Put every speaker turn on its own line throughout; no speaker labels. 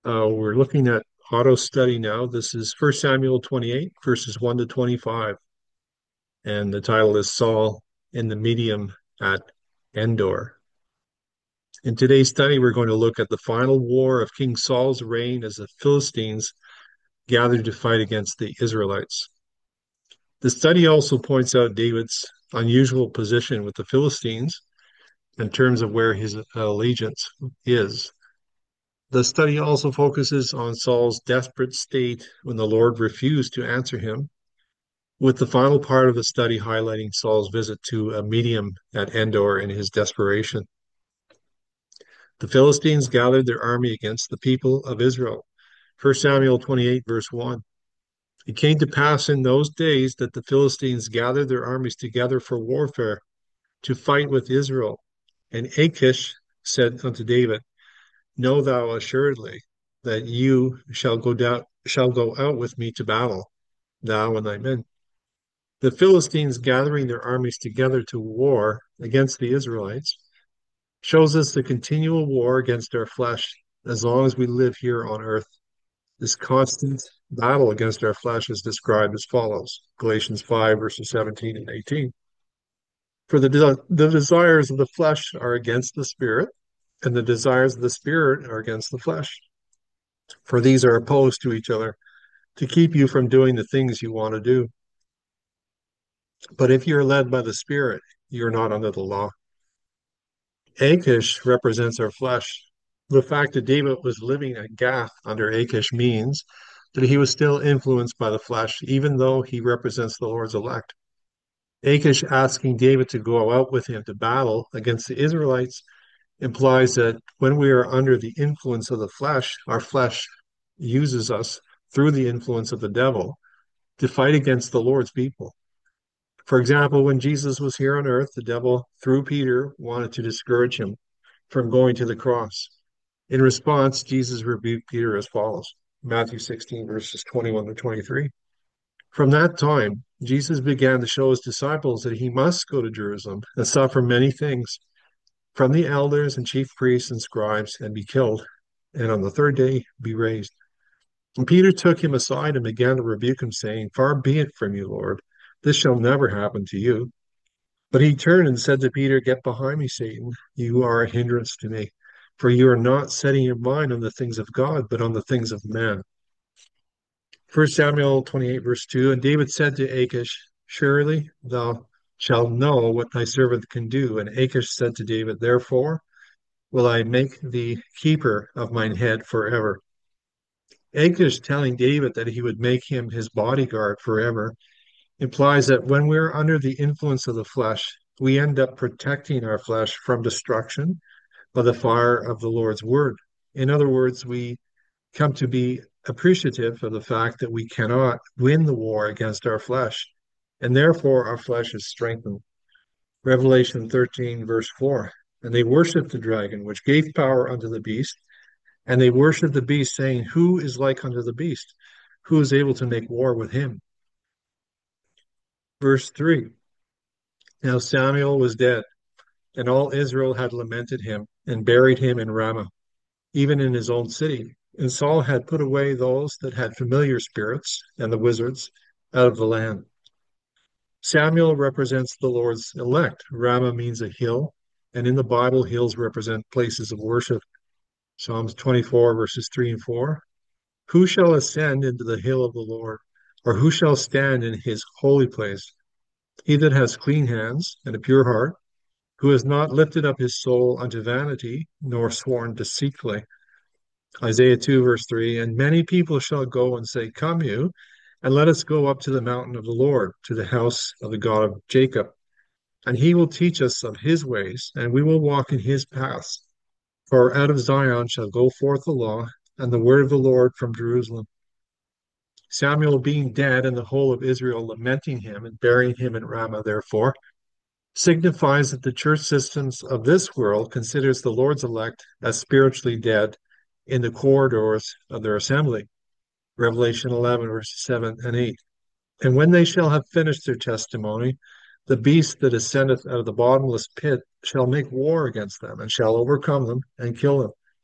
We're looking at auto study now. This is 1 Samuel 28, verses 1 to 25. And the title is Saul in the Medium at Endor. In today's study, we're going to look at the final war of King Saul's reign as the Philistines gathered to fight against the Israelites. The study also points out David's unusual position with the Philistines in terms of where his allegiance is. The study also focuses on Saul's desperate state when the Lord refused to answer him, with the final part of the study highlighting Saul's visit to a medium at Endor in his desperation. The Philistines gathered their army against the people of Israel. 1 Samuel 28, verse 1. It came to pass in those days that the Philistines gathered their armies together for warfare to fight with Israel. And Achish said unto David, Know thou assuredly that you shall go out with me to battle, thou and thy men. The Philistines gathering their armies together to war against the Israelites shows us the continual war against our flesh as long as we live here on earth. This constant battle against our flesh is described as follows: Galatians 5, verses 17 and 18. For the desires of the flesh are against the spirit, and the desires of the spirit are against the flesh. For these are opposed to each other to keep you from doing the things you want to do. But if you're led by the Spirit, you're not under the law. Achish represents our flesh. The fact that David was living at Gath under Achish means that he was still influenced by the flesh, even though he represents the Lord's elect. Achish asking David to go out with him to battle against the Israelites implies that when we are under the influence of the flesh, our flesh uses us through the influence of the devil to fight against the Lord's people. For example, when Jesus was here on earth, the devil, through Peter, wanted to discourage him from going to the cross. In response, Jesus rebuked Peter as follows: Matthew 16, verses 21 to 23. From that time, Jesus began to show his disciples that he must go to Jerusalem and suffer many things from the elders and chief priests and scribes and be killed, and on the third day be raised. And Peter took him aside and began to rebuke him, saying, Far be it from you, Lord, this shall never happen to you. But he turned and said to Peter, Get behind me, Satan. You are a hindrance to me, for you are not setting your mind on the things of God, but on the things of man. 1 Samuel 28, verse 2. And David said to Achish, Surely thou shalt know what thy servant can do. And Achish said to David, Therefore will I make thee keeper of mine head forever. Achish telling David that he would make him his bodyguard forever implies that when we're under the influence of the flesh, we end up protecting our flesh from destruction by the fire of the Lord's word. In other words, we come to be appreciative of the fact that we cannot win the war against our flesh, and therefore our flesh is strengthened. Revelation 13, verse 4. And they worshiped the dragon, which gave power unto the beast, and they worshiped the beast, saying, Who is like unto the beast? Who is able to make war with him? Verse 3. Now Samuel was dead, and all Israel had lamented him, and buried him in Ramah, even in his own city. And Saul had put away those that had familiar spirits and the wizards out of the land. Samuel represents the Lord's elect. Ramah means a hill, and in the Bible, hills represent places of worship. Psalms 24, verses 3 and 4. Who shall ascend into the hill of the Lord, or who shall stand in his holy place? He that has clean hands and a pure heart, who has not lifted up his soul unto vanity, nor sworn deceitfully. Isaiah 2, verse 3. And many people shall go and say, Come you, and let us go up to the mountain of the Lord, to the house of the God of Jacob. And he will teach us of his ways, and we will walk in his paths. For out of Zion shall go forth the law, and the word of the Lord from Jerusalem. Samuel being dead, and the whole of Israel lamenting him and burying him in Ramah, therefore, signifies that the church systems of this world considers the Lord's elect as spiritually dead in the corridors of their assembly. Revelation 11, verses 7 and 8. And when they shall have finished their testimony, the beast that ascendeth out of the bottomless pit shall make war against them, and shall overcome them and kill them.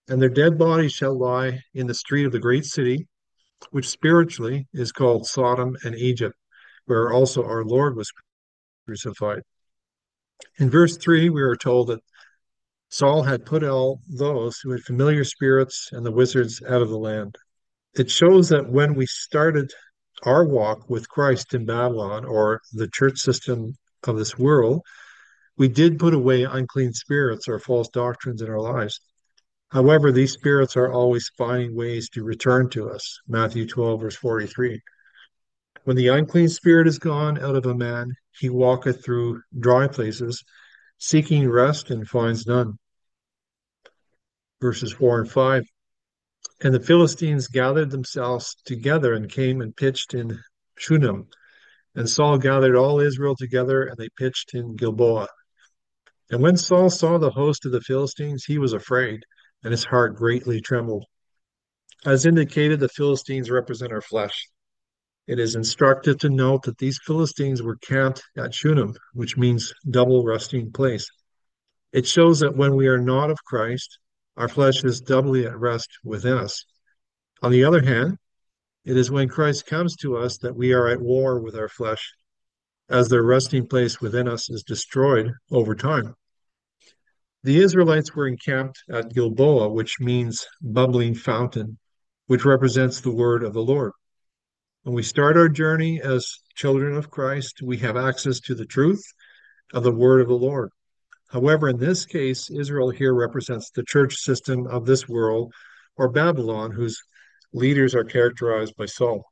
And their dead bodies shall lie in the street of the great city, which spiritually is called Sodom and Egypt, where also our Lord was crucified. In verse 3, we are told that Saul had put all those who had familiar spirits and the wizards out of the land. It shows that when we started our walk with Christ in Babylon, or the church system of this world, we did put away unclean spirits or false doctrines in our lives. However, these spirits are always finding ways to return to us. Matthew 12, verse 43. When the unclean spirit is gone out of a man, he walketh through dry places, seeking rest and finds none. Verses 4 and 5. And the Philistines gathered themselves together and came and pitched in Shunem. And Saul gathered all Israel together, and they pitched in Gilboa. And when Saul saw the host of the Philistines, he was afraid, and his heart greatly trembled. As indicated, the Philistines represent our flesh. It is instructive to note that these Philistines were camped at Shunem, which means double resting place. It shows that when we are not of Christ, our flesh is doubly at rest within us. On the other hand, it is when Christ comes to us that we are at war with our flesh, as their resting place within us is destroyed over time. The Israelites were encamped at Gilboa, which means bubbling fountain, which represents the word of the Lord. When we start our journey as children of Christ, we have access to the truth of the word of the Lord. However, in this case, Israel here represents the church system of this world, or Babylon, whose leaders are characterized by Saul.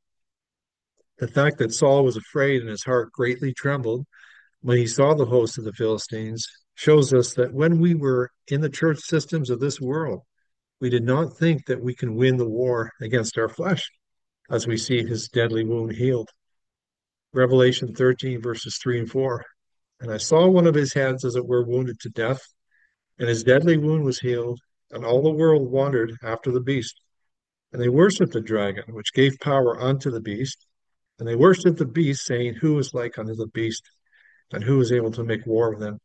The fact that Saul was afraid and his heart greatly trembled when he saw the host of the Philistines shows us that when we were in the church systems of this world, we did not think that we can win the war against our flesh, as we see his deadly wound healed. Revelation 13, verses 3 and 4. And I saw one of his heads as it were wounded to death, and his deadly wound was healed, and all the world wandered after the beast. And they worshipped the dragon, which gave power unto the beast. And they worshipped the beast, saying, Who is like unto the beast, and who is able to make war with him?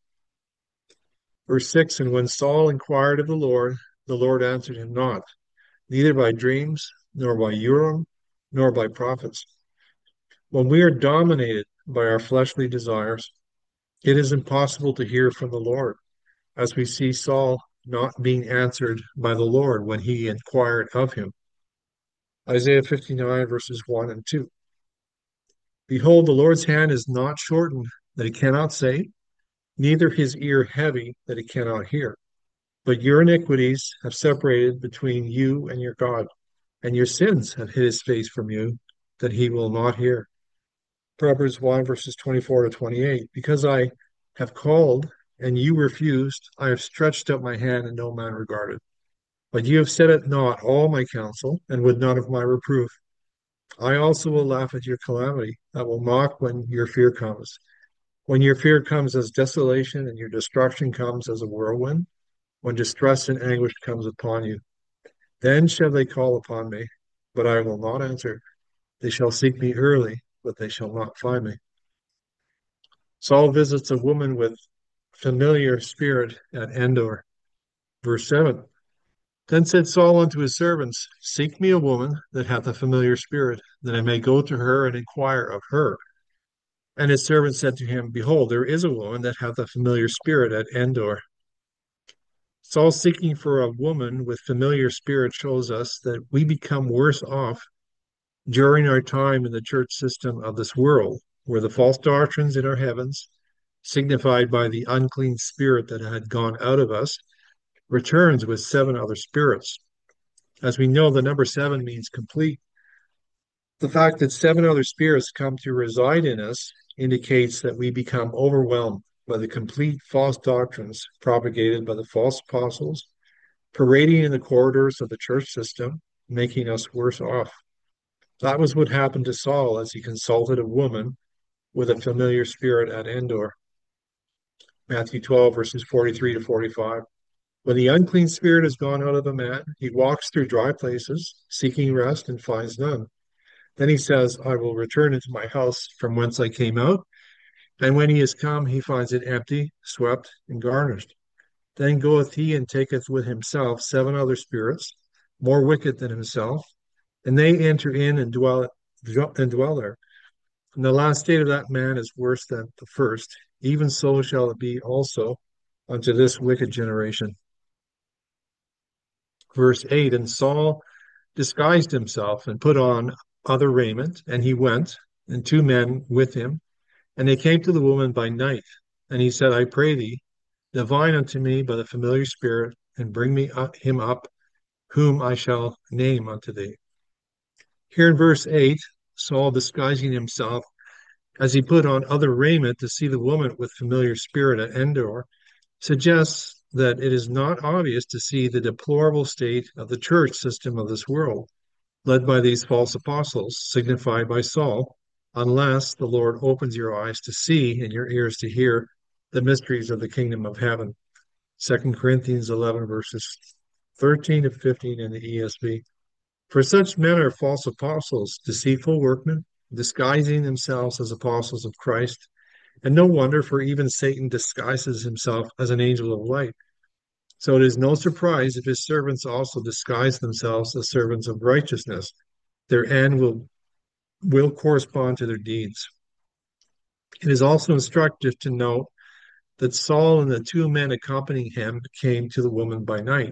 Verse 6. And when Saul inquired of the Lord answered him not, neither by dreams, nor by Urim, nor by prophets. When we are dominated by our fleshly desires, it is impossible to hear from the Lord, as we see Saul not being answered by the Lord when he inquired of him. Isaiah 59, verses 1 and 2. Behold, the Lord's hand is not shortened that he cannot save, neither his ear heavy that he cannot hear. But your iniquities have separated between you and your God, and your sins have hid his face from you, that he will not hear. Proverbs 1, verses 24 to 28. Because I have called and you refused, I have stretched out my hand and no man regarded. But you have set at naught all my counsel, and would not of my reproof. I also will laugh at your calamity. I will mock when your fear comes. When your fear comes as desolation, and your destruction comes as a whirlwind, when distress and anguish comes upon you, then shall they call upon me, but I will not answer. They shall seek me early, but they shall not find me. Saul visits a woman with familiar spirit at Endor. Verse 7. Then said Saul unto his servants, Seek me a woman that hath a familiar spirit, that I may go to her and inquire of her. And his servants said to him, Behold, there is a woman that hath a familiar spirit at Endor. Saul seeking for a woman with familiar spirit shows us that we become worse off during our time in the church system of this world, where the false doctrines in our heavens, signified by the unclean spirit that had gone out of us, returns with seven other spirits. As we know, the number seven means complete. The fact that seven other spirits come to reside in us indicates that we become overwhelmed by the complete false doctrines propagated by the false apostles, parading in the corridors of the church system, making us worse off. That was what happened to Saul as he consulted a woman with a familiar spirit at Endor. Matthew 12, verses 43 to 45. When the unclean spirit has gone out of a man, he walks through dry places, seeking rest, and finds none. Then he says, I will return into my house from whence I came out. And when he has come, he finds it empty, swept, and garnished. Then goeth he and taketh with himself 7 other spirits, more wicked than himself, and they enter in and dwell there. And the last state of that man is worse than the first. Even so shall it be also unto this wicked generation. Verse 8, and Saul disguised himself and put on other raiment, and he went, and 2 men with him, and they came to the woman by night. And he said, I pray thee, divine unto me by the familiar spirit, and bring me him up, whom I shall name unto thee. Here in verse 8, Saul disguising himself as he put on other raiment to see the woman with familiar spirit at Endor suggests that it is not obvious to see the deplorable state of the church system of this world, led by these false apostles, signified by Saul, unless the Lord opens your eyes to see and your ears to hear the mysteries of the kingdom of heaven. 2 Corinthians 11, verses 13 to 15 in the ESV. For such men are false apostles, deceitful workmen, disguising themselves as apostles of Christ. And no wonder, for even Satan disguises himself as an angel of light. So it is no surprise if his servants also disguise themselves as servants of righteousness. Their end will correspond to their deeds. It is also instructive to note that Saul and the 2 men accompanying him came to the woman by night.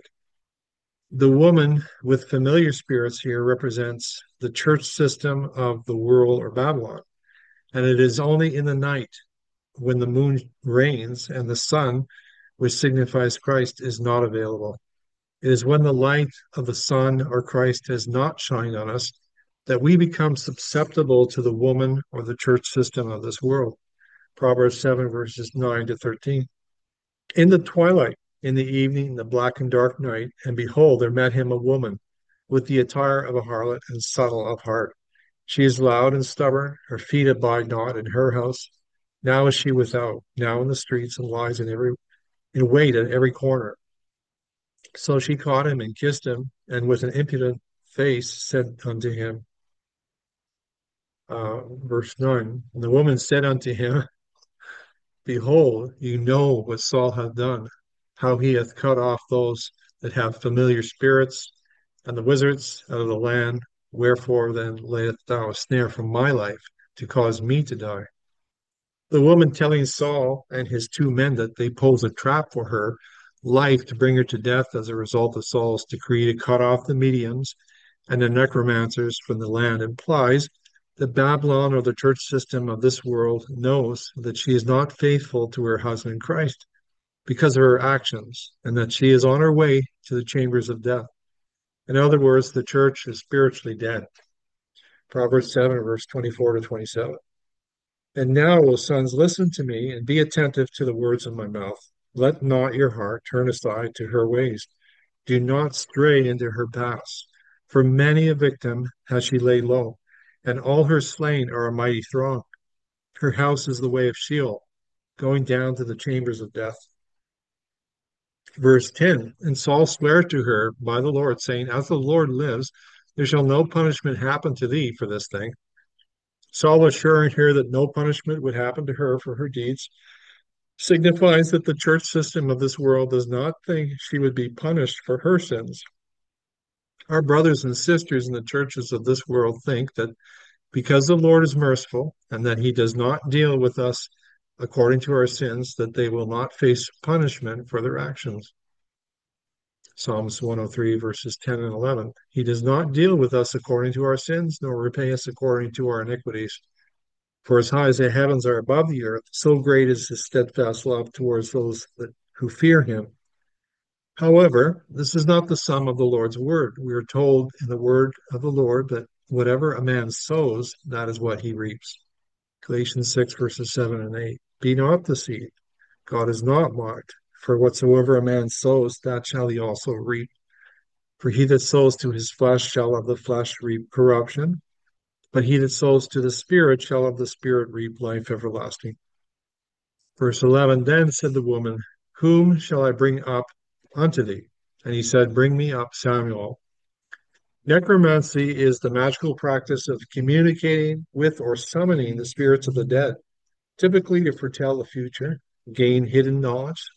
The woman with familiar spirits here represents the church system of the world or Babylon. And it is only in the night when the moon reigns and the sun, which signifies Christ, is not available. It is when the light of the sun or Christ has not shined on us that we become susceptible to the woman or the church system of this world. Proverbs 7, verses 9 to 13. In the twilight, in the evening, the black and dark night, and behold, there met him a woman with the attire of a harlot and subtle of heart. She is loud and stubborn, her feet abide not in her house. Now is she without, now in the streets, and lies in wait at every corner. So she caught him and kissed him, and with an impudent face said unto him, verse 9, and the woman said unto him, Behold, you know what Saul hath done, how he hath cut off those that have familiar spirits and the wizards out of the land. Wherefore then layest thou a snare for my life to cause me to die? The woman telling Saul and his 2 men that they pose a trap for her life to bring her to death as a result of Saul's decree to cut off the mediums and the necromancers from the land implies that Babylon or the church system of this world knows that she is not faithful to her husband Christ because of her actions and that she is on her way to the chambers of death. In other words, the church is spiritually dead. Proverbs 7, verse 24 to 27. And now, O sons, listen to me and be attentive to the words of my mouth. Let not your heart turn aside to her ways. Do not stray into her paths. For many a victim has she laid low, and all her slain are a mighty throng. Her house is the way of Sheol, going down to the chambers of death. Verse 10, and Saul sware to her by the Lord, saying, As the Lord lives, there shall no punishment happen to thee for this thing. Saul assuring her that no punishment would happen to her for her deeds signifies that the church system of this world does not think she would be punished for her sins. Our brothers and sisters in the churches of this world think that because the Lord is merciful and that he does not deal with us according to our sins, that they will not face punishment for their actions. Psalms 103, verses 10 and 11. He does not deal with us according to our sins, nor repay us according to our iniquities. For as high as the heavens are above the earth, so great is his steadfast love towards those who fear him. However, this is not the sum of the Lord's word. We are told in the word of the Lord that whatever a man sows, that is what he reaps. Galatians 6, verses 7 and 8. Be not deceived. God is not mocked. For whatsoever a man sows, that shall he also reap. For he that sows to his flesh shall of the flesh reap corruption, but he that sows to the Spirit shall of the Spirit reap life everlasting. Verse 11, then said the woman, Whom shall I bring up unto thee? And he said, Bring me up Samuel. Necromancy is the magical practice of communicating with or summoning the spirits of the dead, typically to foretell the future, gain hidden knowledge of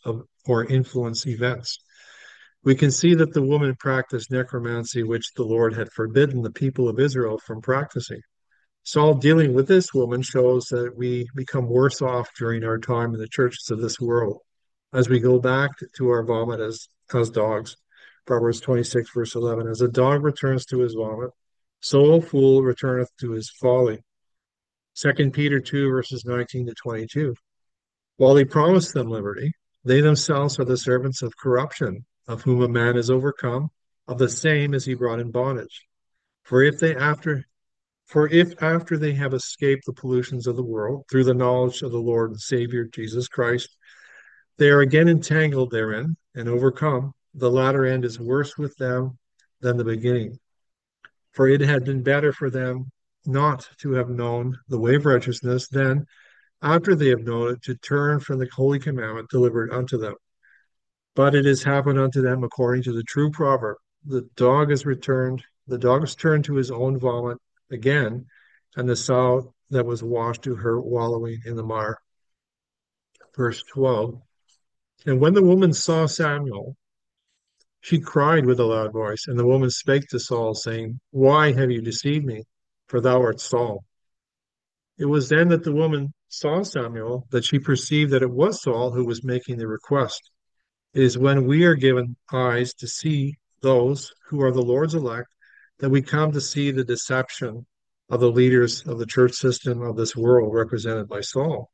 or influence events. We can see that the woman practiced necromancy, which the Lord had forbidden the people of Israel from practicing. Saul dealing with this woman shows that we become worse off during our time in the churches of this world as we go back to our vomit as dogs. Proverbs 26, verse 11. As a dog returns to his vomit, so a fool returneth to his folly. 2 Peter 2, verses 19 to 22. While he promised them liberty, they themselves are the servants of corruption, of whom a man is overcome, of the same is he brought in bondage. For if they after for if after they have escaped the pollutions of the world through the knowledge of the Lord and Savior Jesus Christ, they are again entangled therein and overcome, the latter end is worse with them than the beginning. For it had been better for them not to have known the way of righteousness than, after they have known it, to turn from the holy commandment delivered unto them. But it has happened unto them according to the true proverb, the dog is turned to his own vomit again, and the sow that was washed to her wallowing in the mire. Verse 12. And when the woman saw Samuel, she cried with a loud voice, and the woman spake to Saul, saying, Why have you deceived me? For thou art Saul. It was then that the woman saw Samuel that she perceived that it was Saul who was making the request. It is when we are given eyes to see those who are the Lord's elect that we come to see the deception of the leaders of the church system of this world represented by Saul.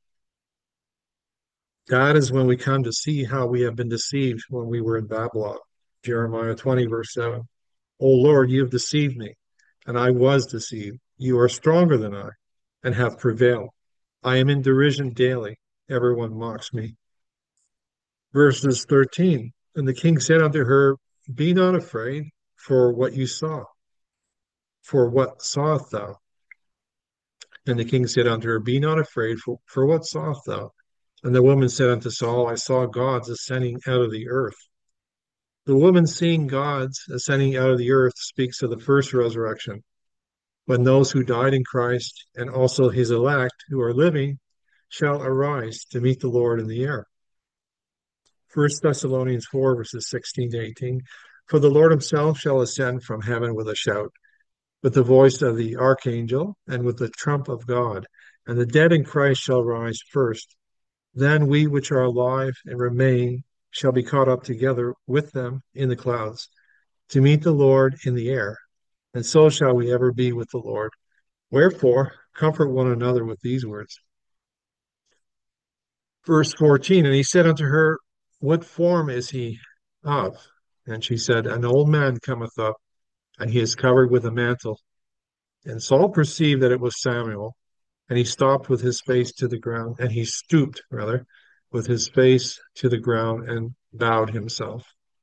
That is when we come to see how we have been deceived when we were in Babylon. Jeremiah 20, verse 7. O Lord, you have deceived me, and I was deceived. You are stronger than I, and have prevailed. I am in derision daily. Everyone mocks me. Verses 13. And the king said unto her, Be not afraid for what you saw. For what sawest thou? And the king said unto her, Be not afraid for what sawest thou? And the woman said unto Saul, I saw gods ascending out of the earth. The woman seeing gods ascending out of the earth speaks of the first resurrection, when those who died in Christ and also his elect who are living shall arise to meet the Lord in the air. 1 Thessalonians 4, verses 16 to 18. For the Lord himself shall ascend from heaven with a shout, with the voice of the archangel, and with the trump of God. And the dead in Christ shall rise first. Then we which are alive and remain shall be caught up together with them in the clouds, to meet the Lord in the air. And so shall we ever be with the Lord. Wherefore, comfort one another with these words. Verse 14, and he said unto her, What form is he of? And she said, An old man cometh up, and he is covered with a mantle. And Saul perceived that it was Samuel, and he stopped with his face to the ground, and he stooped, rather, with his face to the ground and bowed himself.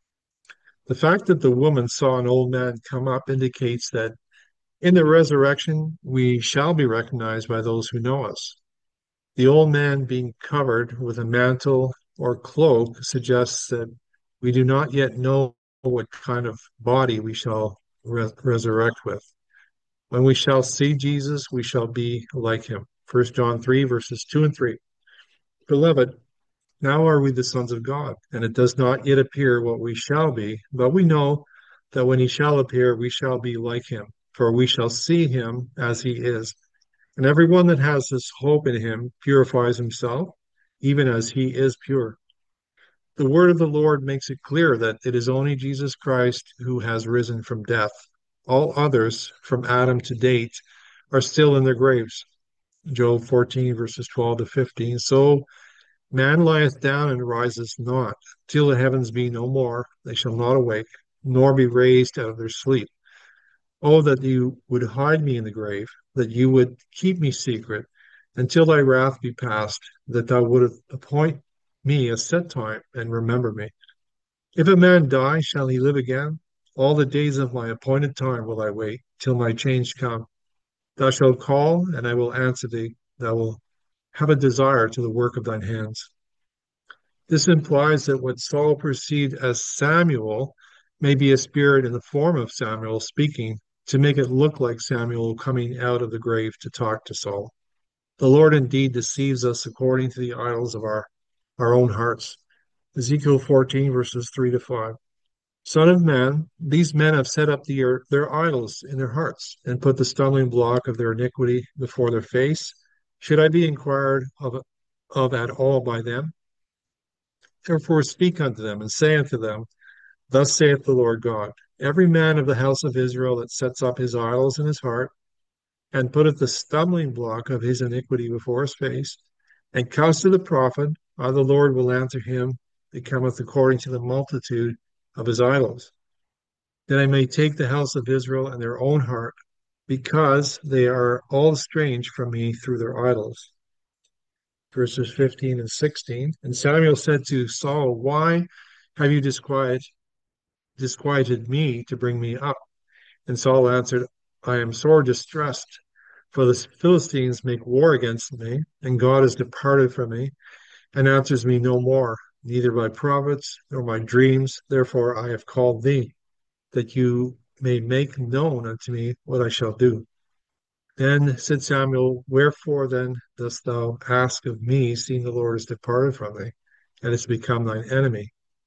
The fact that the woman saw an old man come up indicates that in the resurrection we shall be recognized by those who know us. The old man being covered with a mantle or cloak suggests that we do not yet know what kind of body we shall resurrect with. When we shall see Jesus, we shall be like him. 1 John 3, verses 2 and 3. Beloved, now are we the sons of God, and it does not yet appear what we shall be, but we know that when he shall appear, we shall be like him, for we shall see him as he is. And everyone that has this hope in him purifies himself, even as he is pure. The word of the Lord makes it clear that it is only Jesus Christ who has risen from death. All others, from Adam to date, are still in their graves. Job 14, verses 12 to 15. So man lieth down and riseth not, till the heavens be no more. They shall not awake, nor be raised out of their sleep. Oh, that you would hide me in the grave, that you would keep me secret until thy wrath be past, that thou wouldst appoint me a set time and remember me. If a man die, shall he live again? All the days of my appointed time will I wait, till my change come. Thou shalt call, and I will answer thee. Thou wilt have a desire to the work of thine hands. This implies that what Saul perceived as Samuel may be a spirit in the form of Samuel speaking to make it look like Samuel coming out of the grave to talk to Saul. The Lord indeed deceives us according to the idols of our own hearts. Ezekiel 14, verses 3 to 5. Son of man, these men have set up their idols in their hearts and put the stumbling block of their iniquity before their face. Should I be inquired of at all by them? Therefore speak unto them and say unto them, Thus saith the Lord God, every man of the house of Israel that sets up his idols in his heart, and putteth the stumbling block of his iniquity before his face, and comes to the prophet, I the Lord will answer him that cometh according to the multitude of his idols, that I may take the house of Israel and their own heart, because they are all estranged from me through their idols. Verses 15 and 16. And Samuel said to Saul, Why have you disquieted me to bring me up? And Saul answered, I am sore distressed, for the Philistines make war against me, and God has departed from me, and answers me no more, neither by prophets nor by dreams. Therefore I have called thee, that you may make known unto me what I shall do. Then said Samuel, Wherefore then dost thou ask of me, seeing the Lord is departed from thee, and has become thine enemy?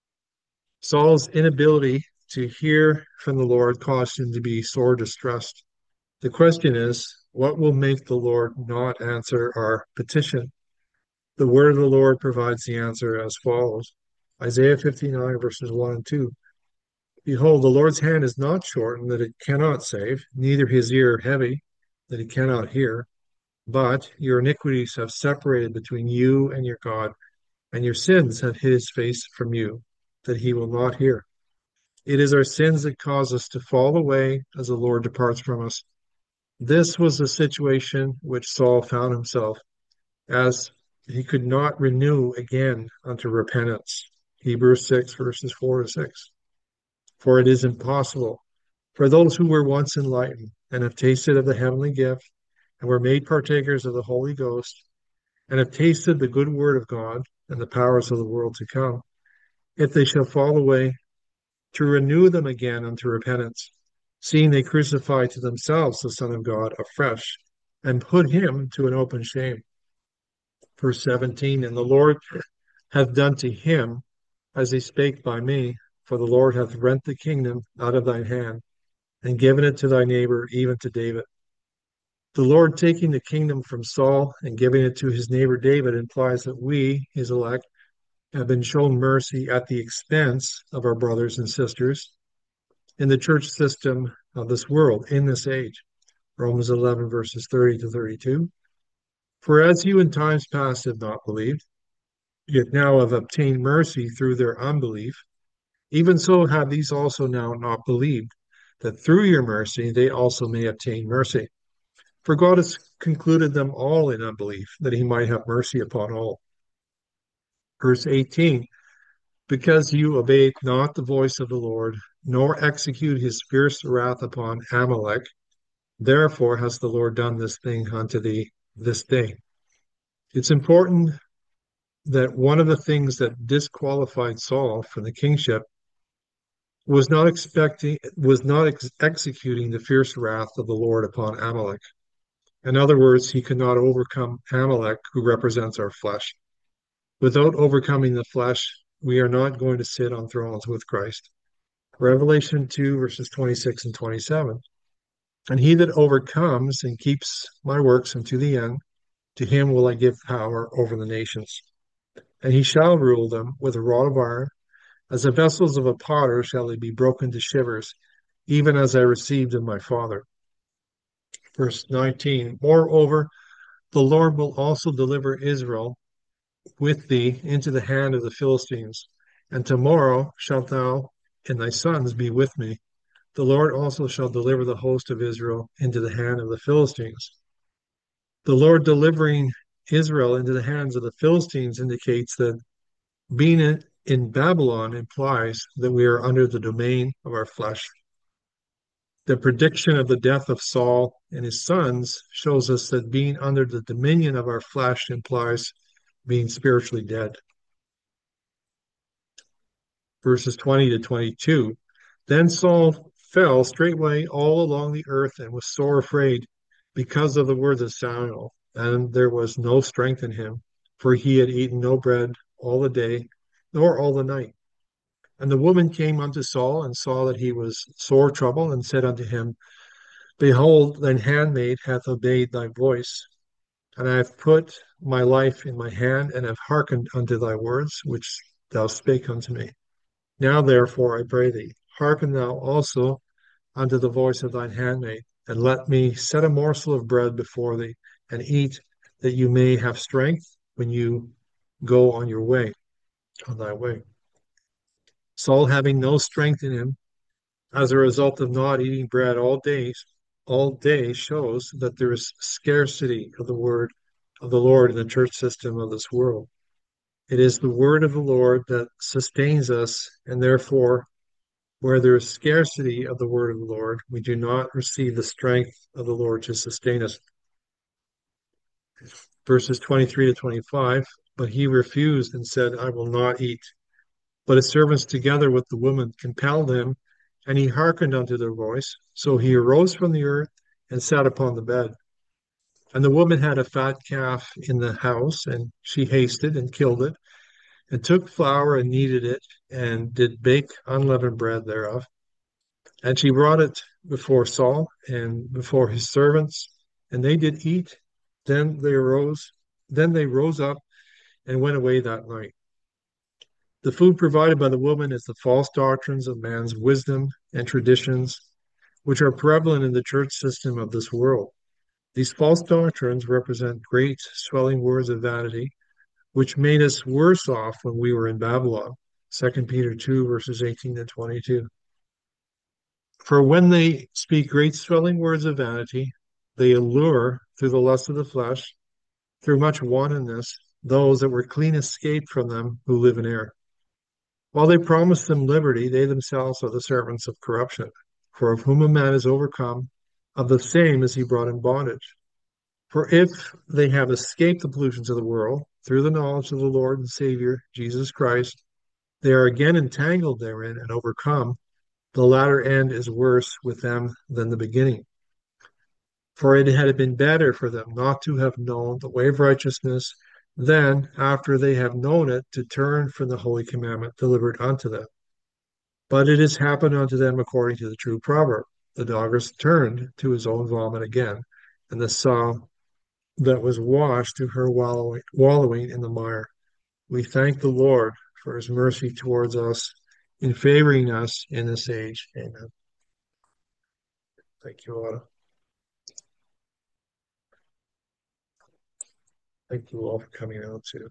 Saul's inability to hear from the Lord caused him to be sore distressed. The question is, what will make the Lord not answer our petition? The word of the Lord provides the answer as follows. Isaiah 59, verses 1 and 2. Behold, the Lord's hand is not shortened that it cannot save, neither his ear heavy that he cannot hear. But your iniquities have separated between you and your God, and your sins have hid his face from you, that he will not hear. It is our sins that cause us to fall away as the Lord departs from us. This was the situation which Saul found himself, as he could not renew again unto repentance. Hebrews 6, verses 4 to 6. For it is impossible for those who were once enlightened and have tasted of the heavenly gift and were made partakers of the Holy Ghost and have tasted the good word of God and the powers of the world to come, if they shall fall away, to renew them again unto repentance, seeing they crucify to themselves the Son of God afresh and put him to an open shame. Verse 17, and the Lord hath done to him as he spake by me, for the Lord hath rent the kingdom out of thine hand and given it to thy neighbor, even to David. The Lord taking the kingdom from Saul and giving it to his neighbor David implies that we, his elect, have been shown mercy at the expense of our brothers and sisters in the church system of this world, in this age. Romans 11, verses 30 to 32. For as you in times past have not believed, yet now have obtained mercy through their unbelief, even so have these also now not believed, that through your mercy they also may obtain mercy. For God has concluded them all in unbelief, that he might have mercy upon all. Verse 18, because you obeyed not the voice of the Lord, nor execute his fierce wrath upon Amalek, therefore has the Lord done this thing unto thee this day. It's important that one of the things that disqualified Saul from the kingship was not executing the fierce wrath of the Lord upon Amalek. In other words, he could not overcome Amalek, who represents our flesh. Without overcoming the flesh, we are not going to sit on thrones with Christ. Revelation 2, verses 26 and 27. And he that overcomes and keeps my works unto the end, to him will I give power over the nations. And he shall rule them with a rod of iron. As the vessels of a potter shall they be broken to shivers, even as I received of my Father. Verse 19. Moreover, the Lord will also deliver Israel with thee into the hand of the Philistines. And tomorrow shalt thou and thy sons be with me. The Lord also shall deliver the host of Israel into the hand of the Philistines. The Lord delivering Israel into the hands of the Philistines indicates that being in Babylon implies that we are under the domain of our flesh. The prediction of the death of Saul and his sons shows us that being under the dominion of our flesh implies being spiritually dead. Verses 20 to 22. Then Saul fell straightway all along the earth and was sore afraid because of the words of Samuel, and there was no strength in him, for he had eaten no bread all the day, nor all the night. And the woman came unto Saul and saw that he was sore troubled, and said unto him, Behold, thine handmaid hath obeyed thy voice, and I have put my life in my hand, and have hearkened unto thy words, which thou spake unto me. Now therefore, I pray thee, hearken thou also unto the voice of thine handmaid, and let me set a morsel of bread before thee, and eat, that you may have strength when you go on your way, on thy way. Saul, having no strength in him, as a result of not eating bread all day shows that there is scarcity of the word of the Lord in the church system of this world. It is the word of the Lord that sustains us, and therefore, where there is scarcity of the word of the Lord, we do not receive the strength of the Lord to sustain us. Verses 23 to 25, but he refused and said, I will not eat. But his servants, together with the woman, compelled him, and he hearkened unto their voice. So he arose from the earth and sat upon the bed. And the woman had a fat calf in the house, and she hasted and killed it, and took flour and kneaded it, and did bake unleavened bread thereof. And she brought it before Saul and before his servants, and they did eat. Then they arose, then they rose up and went away that night. The food provided by the woman is the false doctrines of man's wisdom and traditions, which are prevalent in the church system of this world. These false doctrines represent great swelling words of vanity, which made us worse off when we were in Babylon. 2 Peter 2, verses 18 to 22. For when they speak great swelling words of vanity, they allure through the lust of the flesh, through much wantonness, those that were clean escaped from them who live in error. While they promise them liberty, they themselves are the servants of corruption. For of whom a man is overcome, of the same is he brought in bondage. For if they have escaped the pollutions of the world through the knowledge of the Lord and Savior, Jesus Christ, they are again entangled therein and overcome. The latter end is worse with them than the beginning. For it had been better for them not to have known the way of righteousness than, after they have known it, to turn from the holy commandment delivered unto them. But it has happened unto them according to the true proverb. The dog is turned to his own vomit again, and the sow that was washed to her wallowing in the mire. We thank the Lord for his mercy towards us in favoring us in this age. Amen. Thank you, Autumn. Thank you all for coming out too.